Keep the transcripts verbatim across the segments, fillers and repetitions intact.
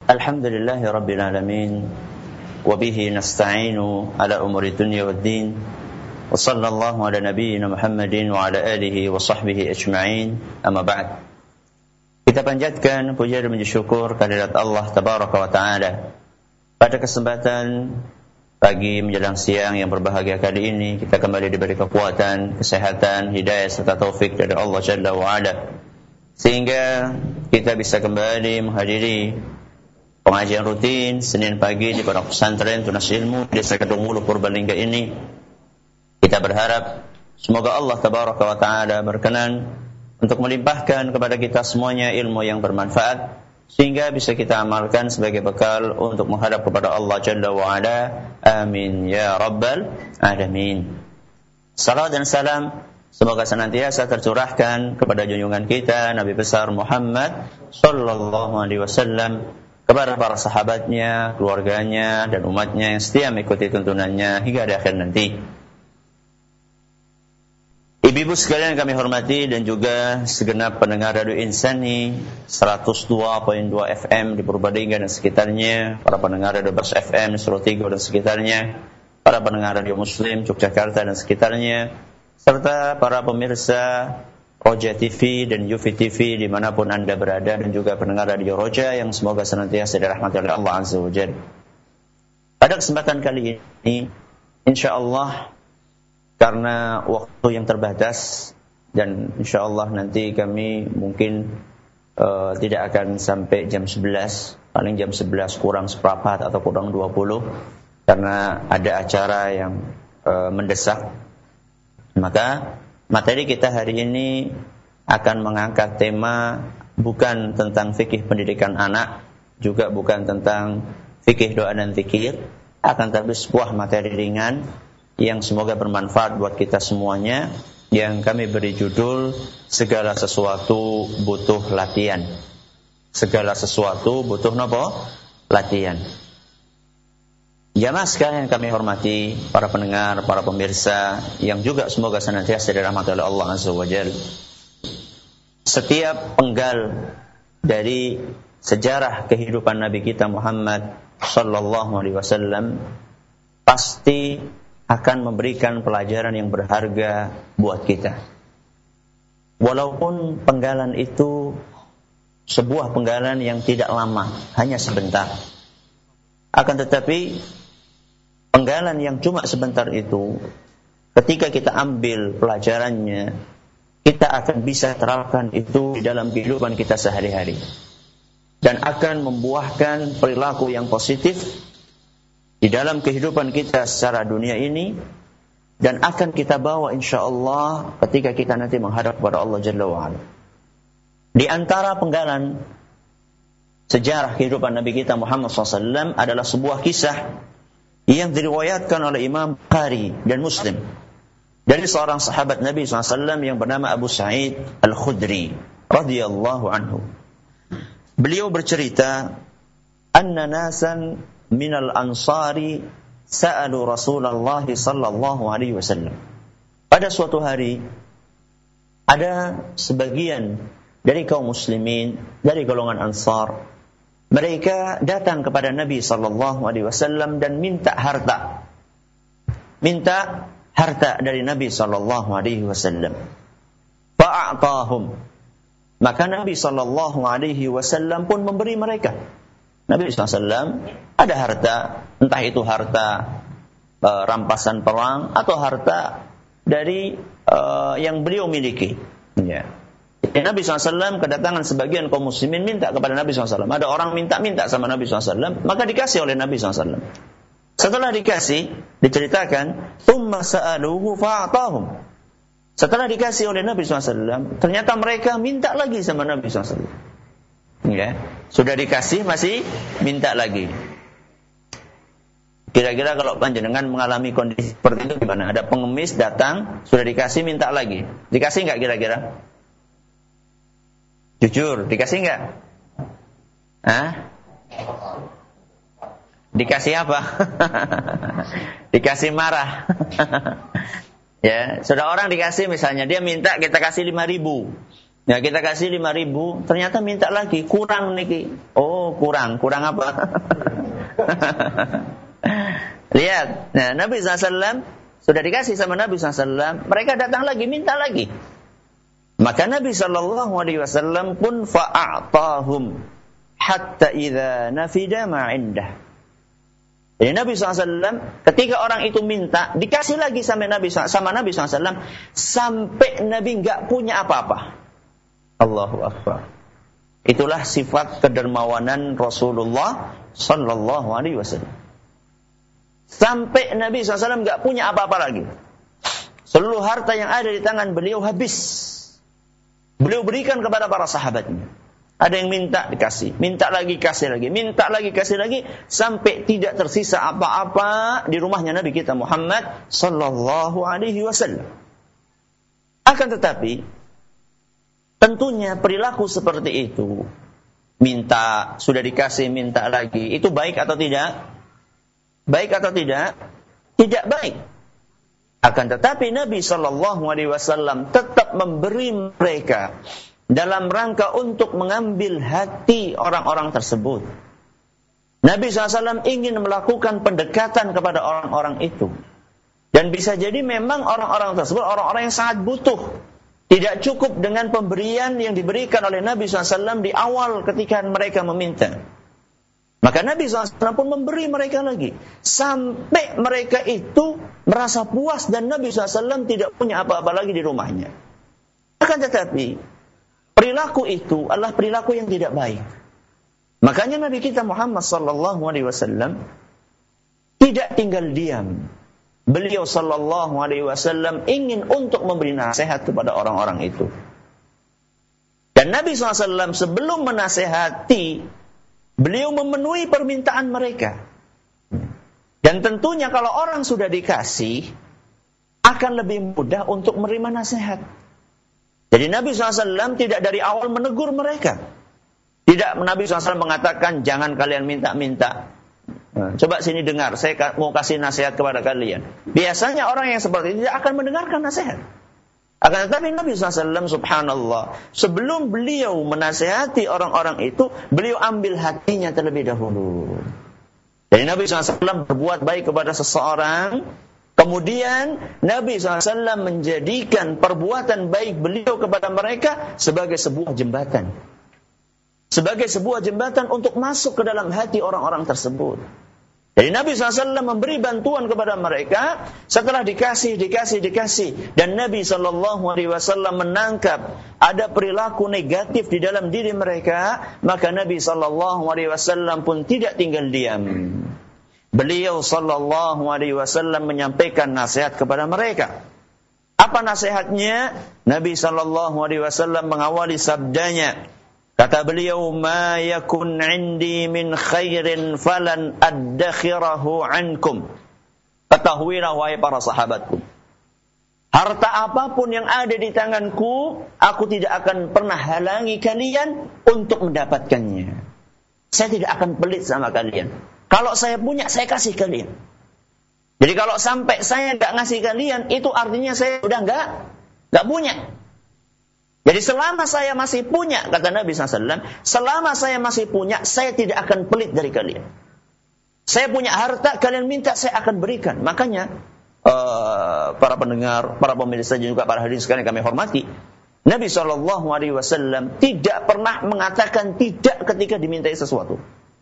Alhamdulillahi Rabbil Alamin. Wabihi nasta'inu ala umuri dunya wad din. Wa sallallahu ala nabiyyina Muhammadin wa ala alihi wa sahbihi ajma'in. Amma ba'd. Kita panjatkan puja dan puji syukur kehadirat Allah Tabaraka wa Ta'ala. Pada kesempatan pagi menjelang siang yang berbahagia kali ini, kita kembali diberi kekuatan, kesehatan, hidayah serta taufik dari Allah Jalla wa Ala, sehingga kita bisa kembali menghadiri pengajian rutin Senin pagi di Pondok Pesantren Tunas Ilmu Desa Kedung Mulu Purbalingga ini. Kita berharap semoga Allah Tabaraka wa Ta'ala berkenan untuk melimpahkan kepada kita semuanya ilmu yang bermanfaat, sehingga bisa kita amalkan sebagai bekal untuk menghadap kepada Allah Jalla wa Ala. Amin ya Rabbal Alamin. Salam dan salam semoga senantiasa tercurahkan kepada junjungan kita Nabi besar Muhammad sallallahu alaihi wasallam, kepada para sahabatnya, keluarganya, dan umatnya yang setia mengikuti tuntunannya hingga di akhir nanti. Ibu-ibu sekalian kami hormati, dan juga segenap pendengar Radio Insani seratus dua koma dua F M di Purbalingga dan sekitarnya, para pendengar Radio Bers F M di Surutigo dan sekitarnya, para pendengar Radio Muslim Yogyakarta dan sekitarnya, serta para pemirsa Roja T V dan Yufi T V dimanapun Anda berada, dan juga pendengar Radio Roja yang semoga senantiasa dirahmati oleh Allah Azza wa Jalla. Pada kesempatan kali ini, insyaallah karena waktu yang terbatas, dan insyaallah nanti kami mungkin uh, tidak akan sampai jam sebelas, paling jam sebelas kurang seperempat atau kurang dua puluh, karena ada acara yang uh, mendesak. Maka materi kita hari ini akan mengangkat tema bukan tentang fikih pendidikan anak, juga bukan tentang fikih doa dan zikir, akan tapi sebuah materi ringan yang semoga bermanfaat buat kita semuanya, yang kami beri judul segala sesuatu butuh latihan. Segala sesuatu butuh nopo? Latihan. Jamaah sekalian kami hormati, para pendengar, para pemirsa yang juga semoga senantiasa dirahmati oleh Allah Azza wa Jalla. Setiap penggal dari sejarah kehidupan Nabi kita Muhammad sallallahu alaihi wasallam pasti akan memberikan pelajaran yang berharga buat kita. Walaupun penggalan itu sebuah penggalan yang tidak lama, hanya sebentar. Akan tetapi penggalan yang cuma sebentar itu, ketika kita ambil pelajarannya, kita akan bisa terapkan itu di dalam kehidupan kita sehari-hari, dan akan membuahkan perilaku yang positif di dalam kehidupan kita secara dunia ini, dan akan kita bawa insyaallah ketika kita nanti menghadap kepada Allah Jalla wa'ala. Di antara penggalan sejarah kehidupan Nabi kita Muhammad shallallahu alaihi wasallam adalah sebuah kisah yang diriwayatkan oleh Imam Bukhari dan Muslim dari seorang sahabat Nabi shallallahu alaihi wasallam yang bernama Abu Sa'id Al-Khudri radhiyallahu anhu. Beliau bercerita, anna nasan minal ansari sa'alu Rasulullah sallallahu alaihi wasallam. Pada suatu hari ada sebagian dari kaum muslimin dari golongan Ansar, mereka datang kepada Nabi sallallahu alaihi wasallam dan minta harta. Minta harta dari Nabi sallallahu alaihi wasallam. Fa'atahum. Maka Nabi sallallahu alaihi wasallam pun memberi mereka. Nabi sallallahu alaihi wasallam ada harta, entah itu harta e, rampasan perang atau harta dari e, yang beliau miliki. Ya. Nabi shallallahu alaihi wasallam kedatangan sebagian kaum muslimin minta kepada Nabi shallallahu alaihi wasallam. Ada orang minta-minta sama Nabi shallallahu alaihi wasallam, maka dikasih oleh Nabi shallallahu alaihi wasallam. Setelah dikasih, diceritakan, thumma sa'aluhu fa'atahum. Setelah dikasih oleh Nabi shallallahu alaihi wasallam, ternyata mereka minta lagi sama Nabi shallallahu alaihi wasallam. Ya, sudah dikasih masih minta lagi. Kira-kira kalau panjenengan mengalami kondisi seperti itu gimana? Ada pengemis datang, sudah dikasih minta lagi. Dikasih enggak kira-kira? Jujur, dikasih enggak? Hah? Dikasih apa? Dikasih marah. Ya, sudah orang dikasih misalnya, dia minta kita kasih lima ribu. Ya kita kasih lima ribu, ternyata minta lagi, kurang niki. Oh kurang, kurang apa? Lihat, nah, Nabi shallallahu alaihi wasallam sudah dikasih sama Nabi shallallahu alaihi wasallam, mereka datang lagi, minta lagi. Maka Nabi shallallahu alaihi wasallam pun fa'a'tahum hatta idza nafida ma 'indah. Jadi Nabi shallallahu alaihi wasallam ketika orang itu minta, dikasih lagi sama Nabi sama Nabi shallallahu alaihi wasallam sampai Nabi enggak punya apa-apa. Allahu Akbar. Itulah sifat kedermawanan Rasulullah sallallahu alaihi wasallam. Sampai Nabi shallallahu alaihi wasallam enggak punya apa-apa lagi. Seluruh harta yang ada di tangan beliau habis. Beliau berikan kepada para sahabatnya. Ada yang minta dikasih, minta lagi kasih lagi, minta lagi kasih lagi, sampai tidak tersisa apa-apa di rumahnya Nabi kita Muhammad sallallahu alaihi wasallam. Akan tetapi, tentunya perilaku seperti itu, minta sudah dikasih, minta lagi, itu baik atau tidak? Baik atau tidak? Tidak baik. Akan tetapi Nabi sallallahu alaihi wasallam tetap memberi mereka dalam rangka untuk mengambil hati orang-orang tersebut. Nabi shallallahu alaihi wasallam ingin melakukan pendekatan kepada orang-orang itu. Dan bisa jadi memang orang-orang tersebut orang-orang yang sangat butuh. Tidak cukup dengan pemberian yang diberikan oleh Nabi shallallahu alaihi wasallam di awal ketika mereka meminta. Maka Nabi shallallahu alaihi wasallam pun memberi mereka lagi. Sampai mereka itu merasa puas dan Nabi shallallahu alaihi wasallam tidak punya apa-apa lagi di rumahnya. Akan tetapi perilaku itu adalah perilaku yang tidak baik. Makanya Nabi kita Muhammad sallallahu alaihi wasallam tidak tinggal diam. Beliau sallallahu alaihi wasallam ingin untuk memberi nasihat kepada orang-orang itu. Dan Nabi sallallahu alaihi wasallam sebelum menasihati, beliau memenuhi permintaan mereka. Dan tentunya kalau orang sudah dikasih, akan lebih mudah untuk menerima nasihat. Jadi Nabi shallallahu alaihi wasallam tidak dari awal menegur mereka. Tidak, Nabi shallallahu alaihi wasallam mengatakan, jangan kalian minta-minta. Nah, coba sini dengar, saya mau kasih nasihat kepada kalian. Biasanya orang yang seperti itu tidak akan mendengarkan nasihat. Akan tetapi Nabi shallallahu alaihi wasallam subhanallah, sebelum beliau menasihati orang-orang itu, beliau ambil hatinya terlebih dahulu. Jadi Nabi shallallahu alaihi wasallam berbuat baik kepada seseorang, kemudian Nabi shallallahu alaihi wasallam menjadikan perbuatan baik beliau kepada mereka sebagai sebuah jembatan. Sebagai sebuah jembatan untuk masuk ke dalam hati orang-orang tersebut. Jadi Nabi shallallahu alaihi wasallam memberi bantuan kepada mereka setelah dikasih, dikasih, dikasih. Dan Nabi shallallahu alaihi wasallam menangkap ada perilaku negatif di dalam diri mereka. Maka Nabi shallallahu alaihi wasallam pun tidak tinggal diam. Beliau sallallahu alaihi wasallam menyampaikan nasihat kepada mereka. Apa nasihatnya? Nabi sallallahu alaihi wasallam mengawali sabdanya. Kata beliau, "Ma yakun 'indi min khairin falan addakhirahu 'ankum." Ketahuilah wahai para sahabatku, harta apapun yang ada di tanganku, aku tidak akan pernah halangi kalian untuk mendapatkannya. Saya tidak akan pelit sama kalian. Kalau saya punya, saya kasih kalian. Jadi kalau sampai saya nggak ngasih kalian, itu artinya saya sudah nggak nggak punya. Jadi selama saya masih punya, kata Nabi shallallahu alaihi wasallam, selama saya masih punya, saya tidak akan pelit dari kalian. Saya punya harta, kalian minta, saya akan berikan. Makanya uh, para pendengar, para pemirsa juga para hadirin sekalian kami hormati, Nabi shallallahu alaihi wasallam tidak pernah mengatakan tidak ketika dimintai sesuatu.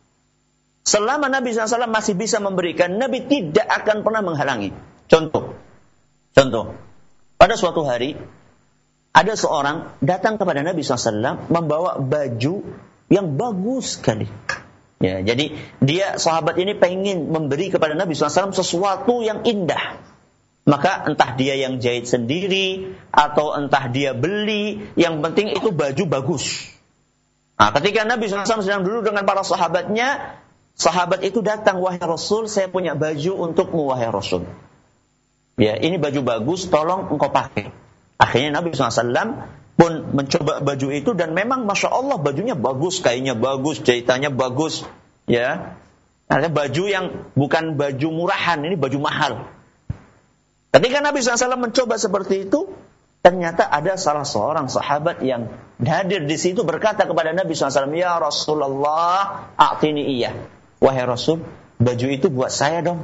Selama Nabi shallallahu alaihi wasallam masih bisa memberikan, Nabi tidak akan pernah menghalangi. Contoh, contoh, pada suatu hari, ada seorang datang kepada Nabi shallallahu alaihi wasallam membawa baju yang bagus sekali. Ya, jadi dia sahabat ini pengen memberi kepada Nabi shallallahu alaihi wasallam sesuatu yang indah. Maka entah dia yang jahit sendiri atau entah dia beli, yang penting itu baju bagus. Nah, ketika Nabi shallallahu alaihi wasallam sedang duduk dengan para sahabatnya, sahabat itu datang, "Wahai Rasul, saya punya baju untukmu, wahai Rasul. Ya, ini baju bagus, tolong engkau pakai." Akhirnya Nabi shallallahu alaihi wasallam pun mencoba baju itu dan memang Masya Allah bajunya bagus, kainnya bagus, jahitannya bagus. Ya, ada baju yang bukan baju murahan, ini baju mahal. Ketika Nabi shallallahu alaihi wasallam mencoba seperti itu, ternyata ada salah seorang sahabat yang hadir di situ berkata kepada Nabi shallallahu alaihi wasallam, "Ya Rasulullah, a'tini iya." Wahai Rasul, baju itu buat saya dong.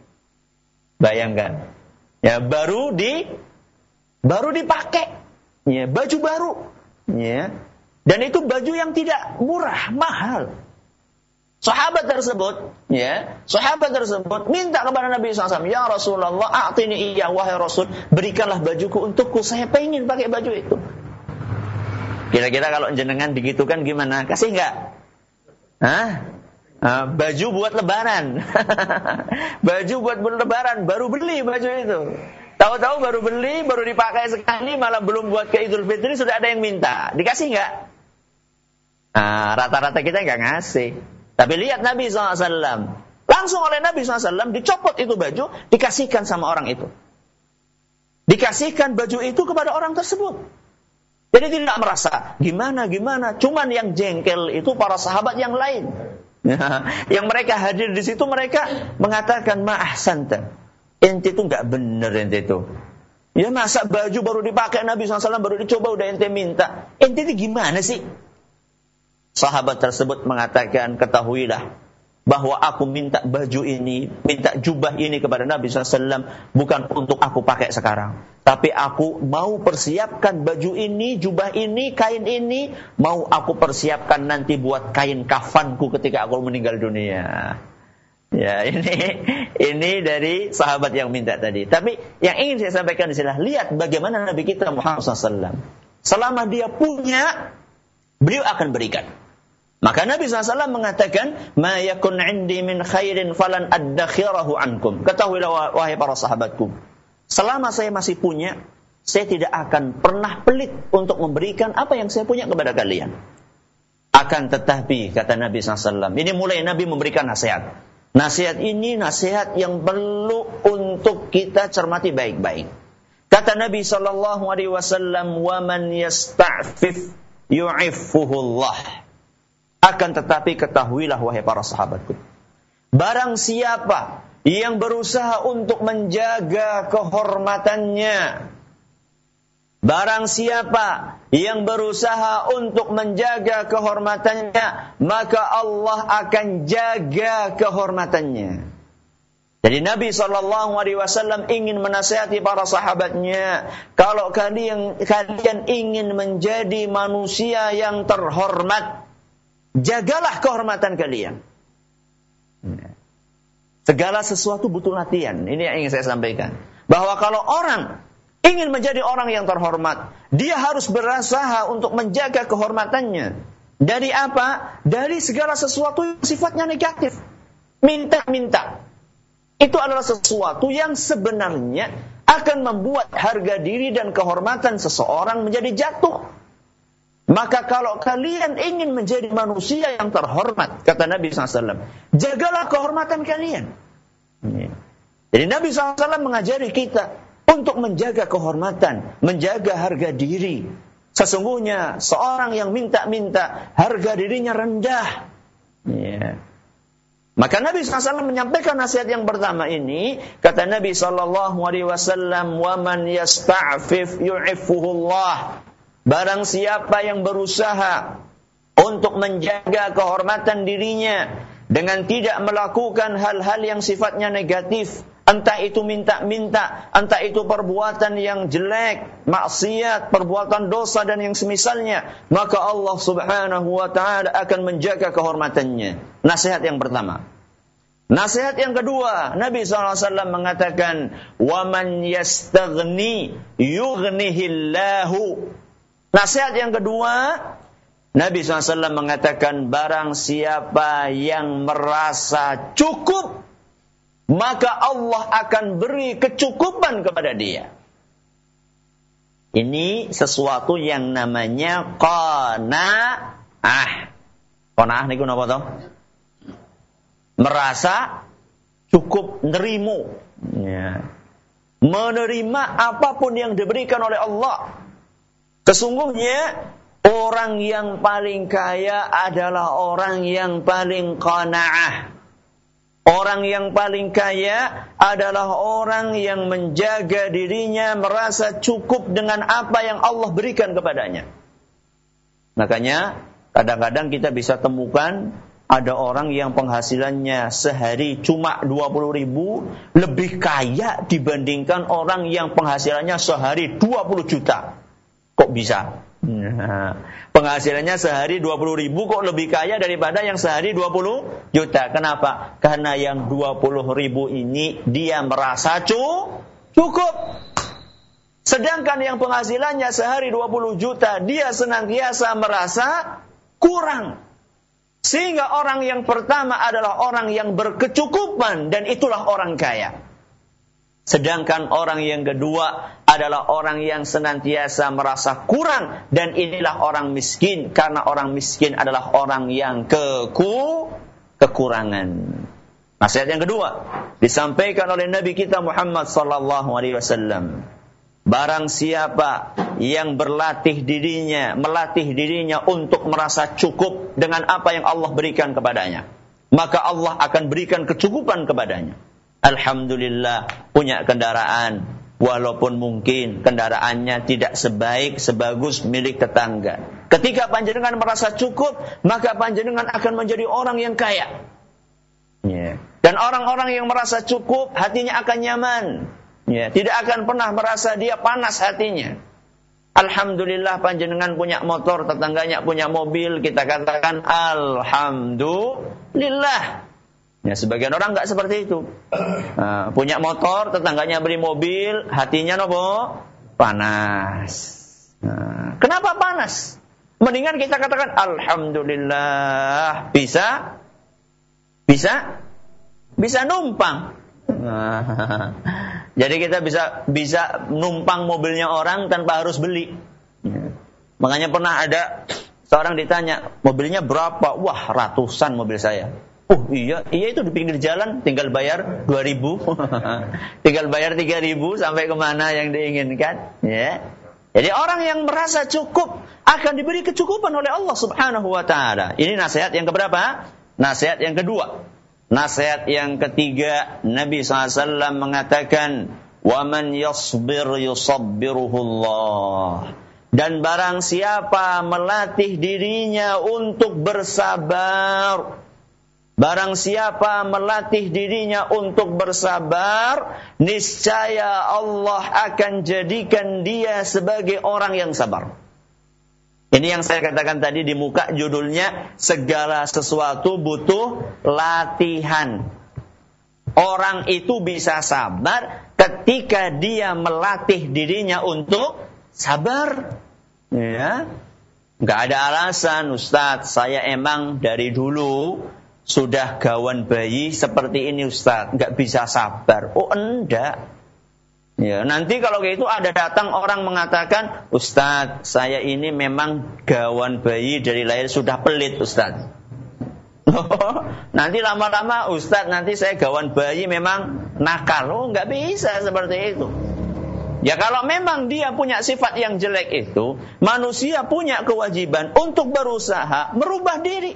Bayangkan. Ya, baru di baru dipakai. Ya, baju baru. Ya. Dan itu baju yang tidak murah, mahal. Sahabat tersebut, ya, sahabat tersebut minta kepada Nabi shallallahu alaihi wasallam, "Ya Rasulullah, a'tini iya." Wahai Rasul, berikanlah bajuku untukku, saya pengen pakai baju itu. Kira-kira kalau jenengan digitukan gimana? Kasih enggak? Hah? Uh, baju buat lebaran. Baju buat lebaran, baru beli baju itu. Tahu-tahu baru beli, baru dipakai sekali, malah belum buat ke Idul Fitri sudah ada yang minta. Dikasih enggak? Nah, rata-rata kita enggak ngasih. Tapi lihat Nabi shallallahu alaihi wasallam. Langsung oleh Nabi shallallahu alaihi wasallam dicopot itu baju, dikasihkan sama orang itu. Dikasihkan baju itu kepada orang tersebut. Jadi tidak merasa gimana-gimana. Cuman yang jengkel itu para sahabat yang lain. Yang mereka hadir di situ, mereka mengatakan, "Ma ahsanta. Ente itu enggak benar ente itu. Ya masa baju baru dipakai Nabi shallallahu alaihi wasallam, baru dicoba udah ente minta. Ente itu gimana sih?" Sahabat tersebut mengatakan, "Ketahuilah bahwa aku minta baju ini, minta jubah ini kepada Nabi shallallahu alaihi wasallam bukan untuk aku pakai sekarang. Tapi aku mau persiapkan baju ini, jubah ini, kain ini, mau aku persiapkan nanti buat kain kafanku ketika aku meninggal dunia." Ya, ini ini dari sahabat yang minta tadi. Tapi yang ingin saya sampaikan di sini, lihat bagaimana Nabi kita Muhammad shallallahu alaihi wasallam. Selama dia punya, beliau akan berikan. Maka Nabi shallallahu alaihi wasallam mengatakan, "Ma yakun 'indi min khairin falan addakhirahu ankum." Ketahuilah wahai para sahabatku, selama saya masih punya, saya tidak akan pernah pelit untuk memberikan apa yang saya punya kepada kalian. Akan tetapi, kata Nabi shallallahu alaihi wasallam, ini mulai Nabi memberikan nasihat. Nasihat ini nasihat yang perlu untuk kita cermati baik-baik. Kata Nabi sallallahu alaihi wasallam, "Wa man yasta'fif yu'iffuhullah." Akan tetapi ketahuilah wahai para sahabatku, barang siapa yang berusaha untuk menjaga kehormatannya, barang siapa yang berusaha untuk menjaga kehormatannya, maka Allah akan jaga kehormatannya. Jadi Nabi shallallahu alaihi wasallam ingin menasihati para sahabatnya, kalau kalian kalian ingin menjadi manusia yang terhormat, jagalah kehormatan kalian. Segala sesuatu butuh latihan. Ini yang ingin saya sampaikan. Bahwa kalau orang ingin menjadi orang yang terhormat, dia harus berusaha untuk menjaga kehormatannya. Dari apa? Dari segala sesuatu yang sifatnya negatif. Minta-minta. Itu adalah sesuatu yang sebenarnya akan membuat harga diri dan kehormatan seseorang menjadi jatuh. Maka kalau kalian ingin menjadi manusia yang terhormat, kata Nabi shallallahu alaihi wasallam, jagalah kehormatan kalian. Jadi Nabi shallallahu alaihi wasallam mengajari kita untuk menjaga kehormatan, menjaga harga diri. Sesungguhnya seorang yang minta-minta, harga dirinya rendah. Ya. Maka Nabi shallallahu alaihi wasallam menyampaikan nasihat yang pertama ini, kata Nabi shallallahu alaihi wasallam, "Wa man yasta'fif yu'iffuhullah." Barang siapa yang berusaha untuk menjaga kehormatan dirinya dengan tidak melakukan hal-hal yang sifatnya negatif, entah itu minta-minta, entah itu perbuatan yang jelek, maksiat, perbuatan dosa dan yang semisalnya, maka Allah Subhanahu wa taala akan menjaga kehormatannya. Nasihat yang pertama. Nasihat yang kedua, Nabi shallallahu alaihi wasallam mengatakan, "Wa man yastaghni yughnihillahu." Nasihat yang kedua, Nabi shallallahu alaihi wasallam mengatakan, barang siapa yang merasa cukup, maka Allah akan beri kecukupan kepada dia. Ini sesuatu yang namanya qanaah. Qanaah niku napa to? Merasa cukup, nerimu. Ya. Menerima apapun yang diberikan oleh Allah. Sesungguhnya orang yang paling kaya adalah orang yang paling qanaah. Orang yang paling kaya adalah orang yang menjaga dirinya, merasa cukup dengan apa yang Allah berikan kepadanya. Makanya kadang-kadang kita bisa temukan ada orang yang penghasilannya sehari cuma dua puluh ribu, lebih kaya dibandingkan orang yang penghasilannya sehari dua puluh juta. Kok bisa? Nah, penghasilannya sehari dua puluh ribu kok lebih kaya daripada yang sehari dua puluh juta. Kenapa? Karena yang dua puluh ribu ini dia merasa cukup. Sedangkan yang penghasilannya sehari dua puluh juta, dia senantiasa merasa kurang. Sehingga orang yang pertama adalah orang yang berkecukupan, dan itulah orang kaya. Sedangkan orang yang kedua adalah orang yang senantiasa merasa kurang, dan inilah orang miskin, karena orang miskin adalah orang yang keku, kekurangan. Nasihat yang kedua disampaikan oleh Nabi kita Muhammad sallallahu alaihi wasallam. Barang siapa yang berlatih dirinya, melatih dirinya untuk merasa cukup dengan apa yang Allah berikan kepadanya, maka Allah akan berikan kecukupan kepadanya. Alhamdulillah, punya kendaraan, walaupun mungkin kendaraannya tidak sebaik, sebagus milik tetangga. Ketika panjenengan merasa cukup, maka panjenengan akan menjadi orang yang kaya. Yeah. Dan orang-orang yang merasa cukup, hatinya akan nyaman. Yeah. Tidak akan pernah merasa dia panas hatinya. Alhamdulillah panjenengan punya motor, tetangganya punya mobil, kita katakan Alhamdulillah. Ya, sebagian orang enggak seperti itu. Nah, punya motor, tetangganya beli mobil, hatinya nopo? Panas. Nah, kenapa panas? Mendingan kita katakan Alhamdulillah, bisa? Bisa? Bisa numpang. Nah, jadi kita bisa bisa numpang mobilnya orang tanpa harus beli. Ya. Makanya pernah ada seorang ditanya, mobilnya berapa? Wah, ratusan mobil saya. Oh iya, iya itu di pinggir jalan, tinggal bayar dua ribu, tinggal bayar tiga ribu sampai kemana yang diinginkan. Ya. Jadi orang yang merasa cukup akan diberi kecukupan oleh Allah Subhanahu Wa Taala. Ini nasihat yang keberapa? Nasihat yang kedua. Nasihat yang ketiga, Nabi shallallahu alaihi wasallam mengatakan, وَمَنْ يَصْبِرْ يُصَبِّرُهُ اللَّهُ. Dan barang siapa melatih dirinya untuk bersabar, barang siapa melatih dirinya untuk bersabar, niscaya Allah akan jadikan dia sebagai orang yang sabar. Ini yang saya katakan tadi di muka judulnya, segala sesuatu butuh latihan. Orang itu bisa sabar ketika dia melatih dirinya untuk sabar. Ya. Gak ada alasan, Ustadz, saya emang dari dulu sudah gawan bayi seperti ini Ustaz, nggak bisa sabar. Oh enggak. Ya, nanti kalau kayak itu ada datang orang mengatakan, Ustaz, saya ini memang gawan bayi dari lahir sudah pelit Ustaz. Nanti lama-lama Ustaz, nanti saya gawan bayi memang nakal. Oh nggak bisa seperti itu. Ya kalau memang dia punya sifat yang jelek itu, manusia punya kewajiban untuk berusaha merubah diri.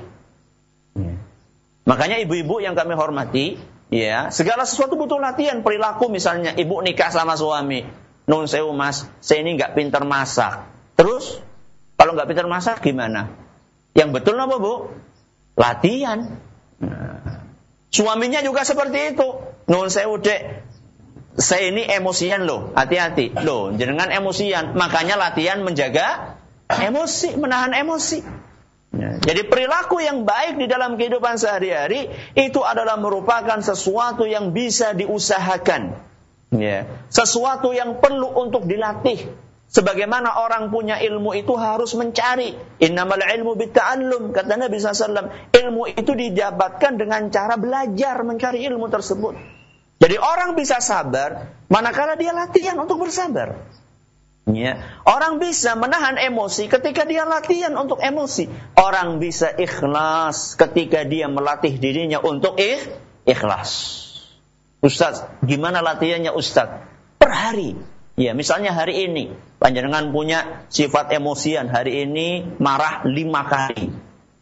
Makanya ibu-ibu yang kami hormati, ya, segala sesuatu butuh latihan. Perilaku misalnya, ibu nikah sama suami, nun sewu mas, saya ini nggak pintar masak. Terus, kalau nggak pintar masak gimana? Yang betul apa bu? Latihan. Nah, suaminya juga seperti itu. Nun sewu dek, saya ini emosian loh, hati-hati. Loh, jenengan emosian, makanya latihan menjaga emosi, menahan emosi. Ya, jadi perilaku yang baik di dalam kehidupan sehari-hari itu adalah merupakan sesuatu yang bisa diusahakan. Ya, sesuatu yang perlu untuk dilatih. Sebagaimana orang punya ilmu itu harus mencari. Innamal ilmu bitta'allum, kata Nabi shallallahu alaihi wasallam. Ilmu itu didapatkan dengan cara belajar mencari ilmu tersebut. Jadi orang bisa sabar manakala dia latihan untuk bersabar. Ya. Orang bisa menahan emosi ketika dia latihan untuk emosi. Orang bisa ikhlas ketika dia melatih dirinya untuk ikh, ikhlas. Ustaz, gimana latihannya Ustaz? Per hari. Ya, misalnya hari ini panjenengan punya sifat emosian, hari ini marah lima kali.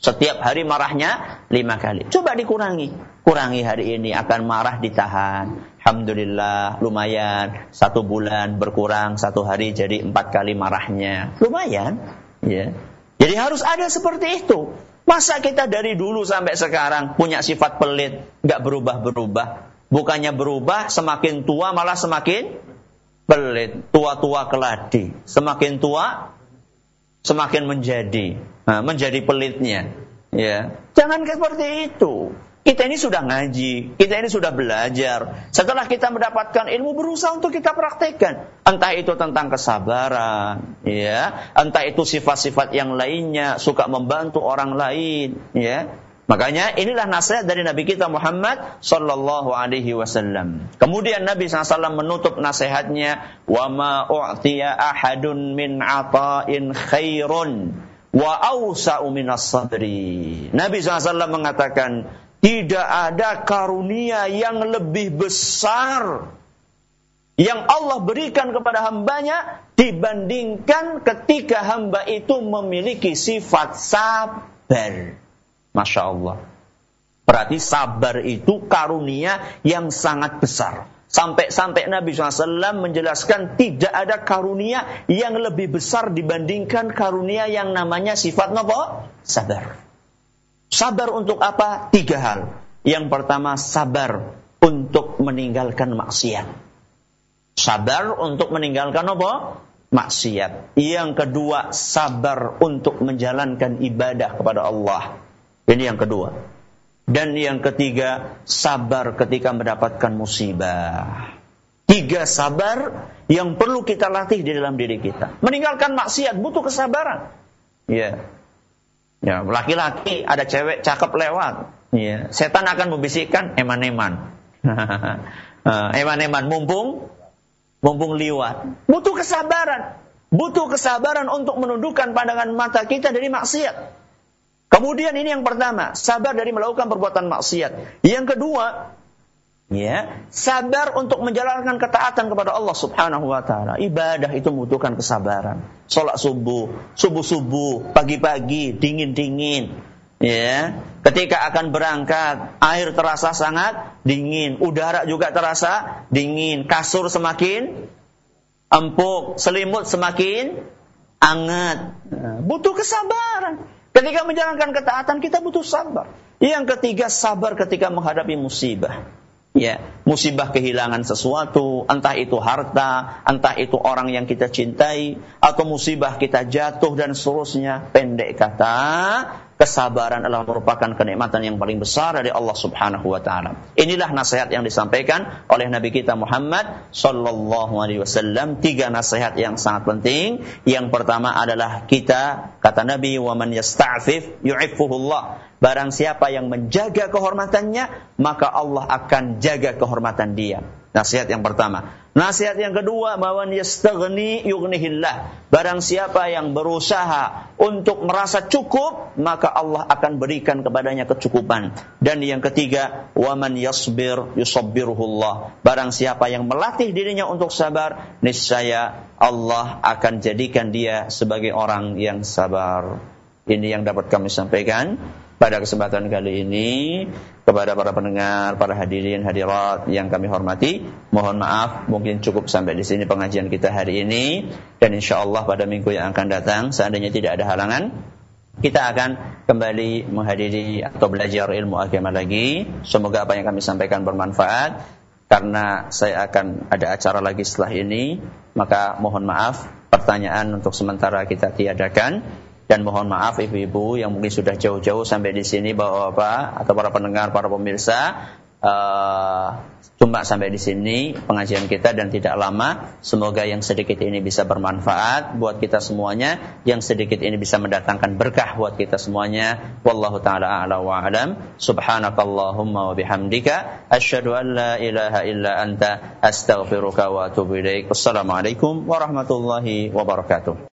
Setiap hari marahnya lima kali. Coba dikurangi. Kurangi hari ini, akan marah ditahan. Alhamdulillah, lumayan. Satu bulan berkurang, satu hari jadi empat kali marahnya. Lumayan. Ya. Jadi harus ada seperti itu. Masa kita dari dulu sampai sekarang punya sifat pelit, nggak berubah-berubah. Bukannya berubah, semakin tua malah semakin pelit. Tua-tua keladi. Semakin tua, semakin menjadi. Nah, menjadi pelitnya. Ya. Jangan seperti itu. Kita ini sudah ngaji, kita ini sudah belajar. Setelah kita mendapatkan ilmu, berusaha untuk kita praktekkan. Entah itu tentang kesabaran, ya, entah itu sifat-sifat yang lainnya, suka membantu orang lain, ya. Makanya inilah nasihat dari Nabi kita Muhammad sallallahu alaihi wasallam. Kemudian Nabi sallallahu alaihi wasallam menutup nasihatnya, "Wa ma u'tiya ahadun min 'ata'in khairun wa awsa'u minas sabri." Nabi sallallahu alaihi wasallam mengatakan, tidak ada karunia yang lebih besar yang Allah berikan kepada hambanya dibandingkan ketika hamba itu memiliki sifat sabar. Masya Allah. Berarti sabar itu karunia yang sangat besar. Sampai-sampai Nabi shallallahu alaihi wasallam menjelaskan tidak ada karunia yang lebih besar dibandingkan karunia yang namanya sifat apa? Sabar. Sabar untuk apa? Tiga hal. Yang pertama, sabar untuk meninggalkan maksiat. Sabar untuk meninggalkan apa? Maksiat. Yang kedua, sabar untuk menjalankan ibadah kepada Allah. Ini yang kedua. Dan yang ketiga, sabar ketika mendapatkan musibah. Tiga sabar yang perlu kita latih di dalam diri kita. Meninggalkan maksiat butuh kesabaran. Ya. Yeah. Ya, laki-laki ada cewek cakep lewat, ya, setan akan membisikkan eman-eman, eman-eman mumpung, mumpung liwat. Butuh kesabaran, butuh kesabaran untuk menundukkan pandangan mata kita dari maksiat. Kemudian ini yang pertama, sabar dari melakukan perbuatan maksiat. Yang kedua, ya, sabar untuk menjalankan ketaatan kepada Allah Subhanahu wa taala. Ibadah itu membutuhkan kesabaran. Salat subuh, subuh-subuh, pagi-pagi, dingin-dingin. Ya, ketika akan berangkat, air terasa sangat dingin, udara juga terasa dingin, kasur semakin empuk, selimut semakin hangat. Butuh kesabaran. Ketika menjalankan ketaatan kita butuh sabar. Yang ketiga, sabar ketika menghadapi musibah. Ya, musibah kehilangan sesuatu, entah itu harta, entah itu orang yang kita cintai, atau musibah kita jatuh dan seterusnya. Pendek kata, kesabaran adalah merupakan kenikmatan yang paling besar dari Allah Subhanahu wa taala. Inilah nasihat yang disampaikan oleh Nabi kita Muhammad sallallahu alaihi wasallam. Tiga nasihat yang sangat penting. Yang pertama adalah kita, kata Nabi, "Wa man yasta'fif yu'iffuhullah." Barang siapa yang menjaga kehormatannya, maka Allah akan jaga kehormatan dia. Nasihat yang pertama. Nasihat yang kedua, "Mawan yastaghni yughnihillah." Barang siapa yang berusaha untuk merasa cukup, maka Allah akan berikan kepadanya kecukupan. Dan yang ketiga, "Wa man yasbir yusabbiruhullah." Barang siapa yang melatih dirinya untuk sabar, niscaya Allah akan jadikan dia sebagai orang yang sabar. Ini yang dapat kami sampaikan pada kesempatan kali ini kepada para pendengar, para hadirin hadirat yang kami hormati. Mohon maaf, mungkin cukup sampai di sini pengajian kita hari ini, dan insyaallah pada minggu yang akan datang, seandainya tidak ada halangan, kita akan kembali menghadiri atau belajar ilmu agama lagi. Semoga apa yang kami sampaikan bermanfaat. Karena saya akan ada acara lagi setelah ini, maka mohon maaf, pertanyaan untuk sementara kita tiadakan. Dan mohon maaf ibu-ibu yang mungkin sudah jauh-jauh sampai di sini, bapak-bapak atau para pendengar, para pemirsa, uh, cuma sampai di sini pengajian kita dan tidak lama. Semoga yang sedikit ini bisa bermanfaat buat kita semuanya, yang sedikit ini bisa mendatangkan berkah buat kita semuanya. Wallahu taala a'la wa a'lam. Subhanakallahumma wa bihamdika asyhadu an la ilaha illa anta astaghfiruka wa atubu ilaik. Wassalamualaikum warahmatullahi wabarakatuh.